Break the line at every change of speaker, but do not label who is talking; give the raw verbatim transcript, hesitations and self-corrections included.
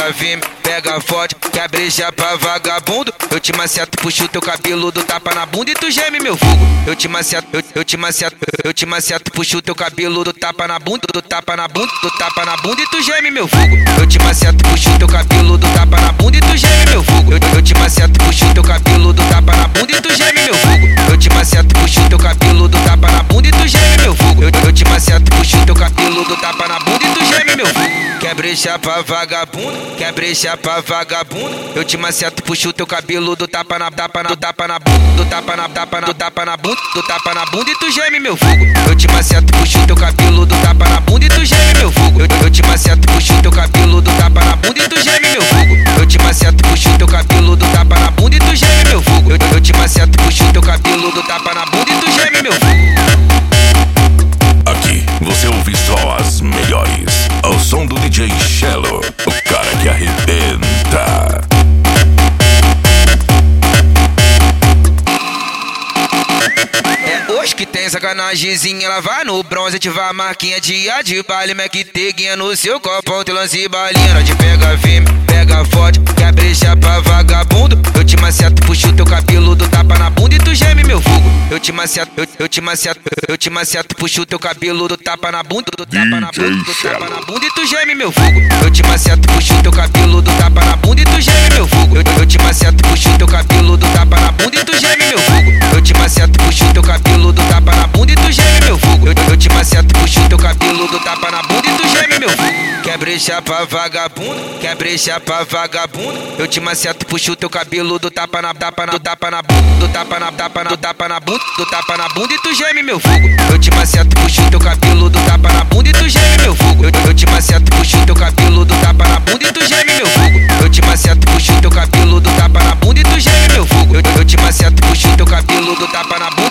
pega firme, pega forte, quer brejar pra vagabundo. Eu te maceto, puxo teu cabelo do tapa na bunda e tu geme meu fogo. Eu te maceto, eu, eu te maceto, eu te maceto, puxo teu cabelo do tapa na bunda, do tapa na bunda, do tapa na bunda e tu geme meu fogo. Eu te maceto, puxo teu cabelo do tapa na bunda e tu geme meu fogo. Eu, eu te maceto, puxo teu cabelo do tapa na bunda e tu geme meu fogo. Eu te maceto, puxo teu cabelo do tapa na bunda e tu geme meu fogo. Eu, eu te maceto, puxo teu cabelo do tapa na bunda e tu geme meu fogo. Quer brejar pra vagabundo, quer brejar pra vagabundo. Eu te maceto, puxo teu cabelo do tapa na tapa na do tapa na bunda, do tapa na tapa na do tapa na bunda, do tapa na bunda e tu geme meu fogo. Eu te maceto, puxo teu cabelo do tapa na bunda e tu geme meu fogo. Eu, eu te maceto, puxo teu cabelo do tapa na bunda e tu geme meu fogo. Eu te maceto, puxo teu cabelo do tapa na bunda e tu geme meu fogo. Eu, eu te maceto, puxo teu cabelo do tapa na bunda e tu geme meu fogo.
Aqui você ouve só as melhores. Ao som do D J Shello, o cara que arrebenta.
É hoje que tem sacanagemzinha, ela vai no bronze, ativar a marquinha dia de baile, Mac Teguinha no seu copão, tem lance e balinha. Nós te pega firme, pega forte, quer brejar pra vagabundo. Eu te maceto, puxo teu cabelo do tapa na bunda e tu geme meu fogo. Eu te maceto, eu, eu te maceto, eu te maceto, puxo teu cabelo do tapa na bunda, do tapa na bunda, do tapa na bunda e tu geme meu fogo. Eu te maceto, puxo teu cabelo do tapa na bunda e tu geme meu fogo. Eu, eu te maceto, puxo teu cabelo do tapa na bunda e tu geme meu fogo. Eu te maceto, puxo teu cabelo do tapa na bunda e tu geme meu fogo. Eu, eu te maceto, puxo teu cabelo do tapa na bunda e tu geme meu fogo. Quer brejar pra vagabundo, quer brejar pra vagabundo. Eu te maceto, puxo teu cabelo do tapa na tapa na do tapa na bunda, do tapa na tapa na do tapa na bunda, do tapa na bunda e tu geme meu fogo. Eu te maceto, puxo teu cabelo do tapa na bunda e tu geme meu fogo. Eu, eu te maceto, puxo teu cabelo do tapa na bunda e tu geme meu fogo. Eu te maceto, puxo teu cabelo do tapa na bunda e tu geme meu fogo. Eu, eu te maceto, puxo teu cabelo do tapa na bunda